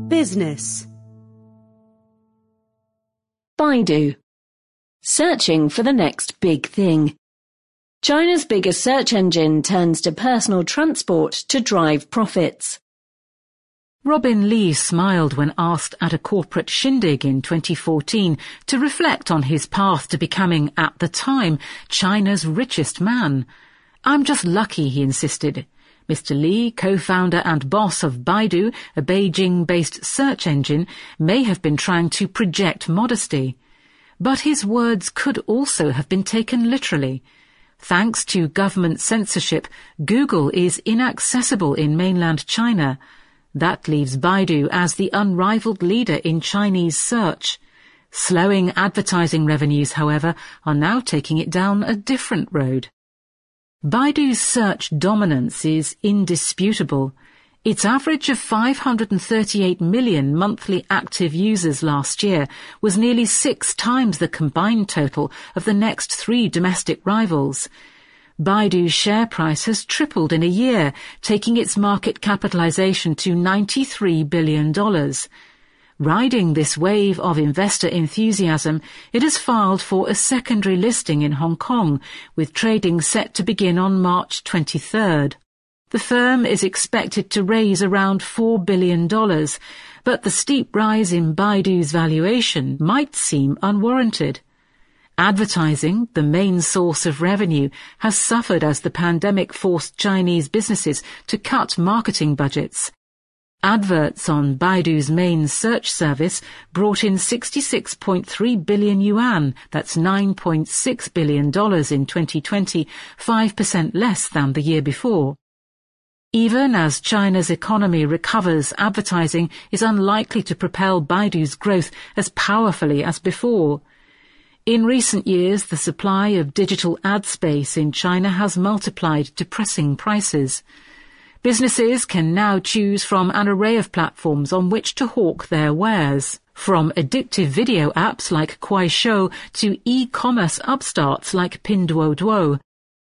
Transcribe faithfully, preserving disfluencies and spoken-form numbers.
Business. Baidu. Searching for the next big thing. China's biggest search engine turns to personal transport to drive profits. Robin Li smiled when asked at a corporate shindig in twenty fourteen to reflect on his path to becoming, at the time, China's richest man. "I'm just lucky," he insisted. Mister Li, co-founder and boss of Baidu, a Beijing-based search engine, may have been trying to project modesty. But his words could also have been taken literally. Thanks to government censorship, Google is inaccessible in mainland China. That leaves Baidu as the unrivaled leader in Chinese search. Slowing advertising revenues, however, are now taking it down a different road. Baidu's search dominance is indisputable. Its average of five hundred thirty-eight million monthly active users last year was nearly six times the combined total of the next three domestic rivals. Baidu's share price has tripled in a year, taking its market capitalization to ninety-three billion dollars. Riding this wave of investor enthusiasm, it has filed for a secondary listing in Hong Kong, with trading set to begin on March twenty-third. The firm is expected to raise around four billion dollars, but the steep rise in Baidu's valuation might seem unwarranted. Advertising, the main source of revenue, has suffered as the pandemic forced Chinese businesses to cut marketing budgets. Adverts on Baidu's main search service brought in sixty-six point three billion yuan, that's nine point six billion dollars in twenty twenty, five percent less than the year before. Even as China's economy recovers, advertising is unlikely to propel Baidu's growth as powerfully as before. In recent years, the supply of digital ad space in China has multiplied, depressing prices. Businesses can now choose from an array of platforms on which to hawk their wares, from addictive video apps like Kuaishou to e-commerce upstarts like Pinduoduo.